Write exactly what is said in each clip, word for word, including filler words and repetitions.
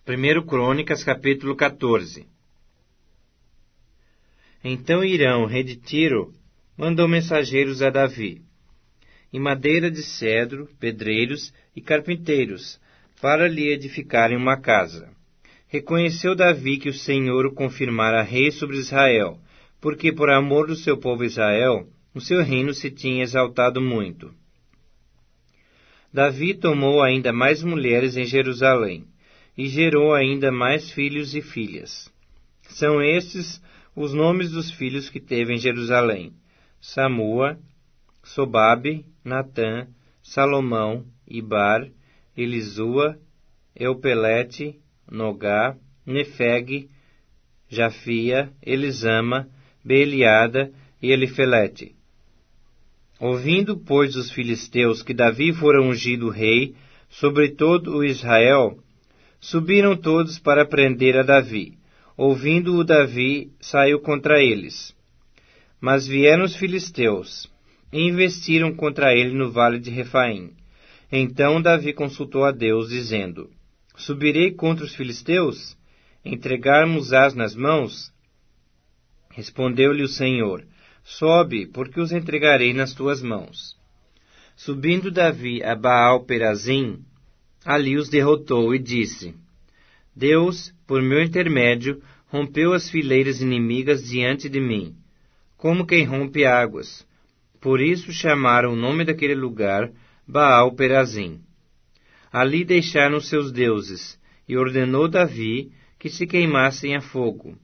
Primeiro Crônicas, capítulo quatorze. Então Hirão, rei de Tiro, mandou mensageiros a Davi, em madeira de cedro, pedreiros e carpinteiros, para lhe edificarem uma casa. Reconheceu Davi que o Senhor o confirmara rei sobre Israel, porque por amor do seu povo Israel, o seu reino se tinha exaltado muito. Davi tomou ainda mais mulheres em Jerusalém, e gerou ainda mais filhos e filhas. São estes os nomes dos filhos que teve em Jerusalém: Samua, Sobabe, Natã, Salomão, Ibar, Elisua, Eupelete, Nogá, Nefeg, Jafia, Elisama, Beeliada e Elifelete. Ouvindo, pois, os filisteus que Davi fora ungido rei sobre todo o Israel, subiram todos para prender a Davi. Ouvindo-o Davi, saiu contra eles. Mas vieram os filisteus e investiram contra ele no vale de Refaim. Então Davi consultou a Deus, dizendo: Subirei contra os filisteus? Entregarmos-ás nas mãos? Respondeu-lhe o Senhor: Sobe, porque os entregarei nas tuas mãos. Subindo Davi a Baal-Perazim, ali os derrotou e disse: Deus, por meu intermédio, rompeu as fileiras inimigas diante de mim, como quem rompe águas. Por isso chamaram o nome daquele lugar Baal-Perazim. Ali deixaram seus deuses, e ordenou Davi que se queimassem a fogo.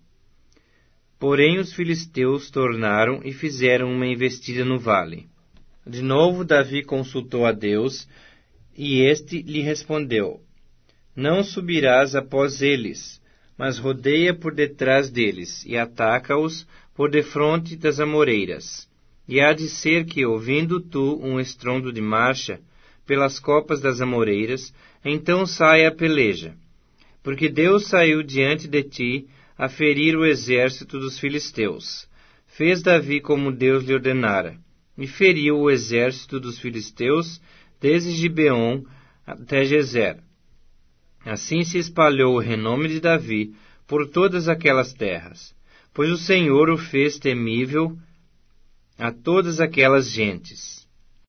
Porém os filisteus tornaram e fizeram uma investida no vale. De novo Davi consultou a Deus, e este lhe respondeu: Não subirás após eles, mas rodeia por detrás deles, e ataca-os por defronte das amoreiras. E há de ser que, ouvindo tu um estrondo de marcha pelas copas das amoreiras, então saia a peleja. Porque Deus saiu diante de ti a ferir o exército dos filisteus. Fez Davi como Deus lhe ordenara, e feriu o exército dos filisteus desde Gibeon até Gezer. Assim se espalhou o renome de Davi por todas aquelas terras, pois o Senhor o fez temível a todas aquelas gentes.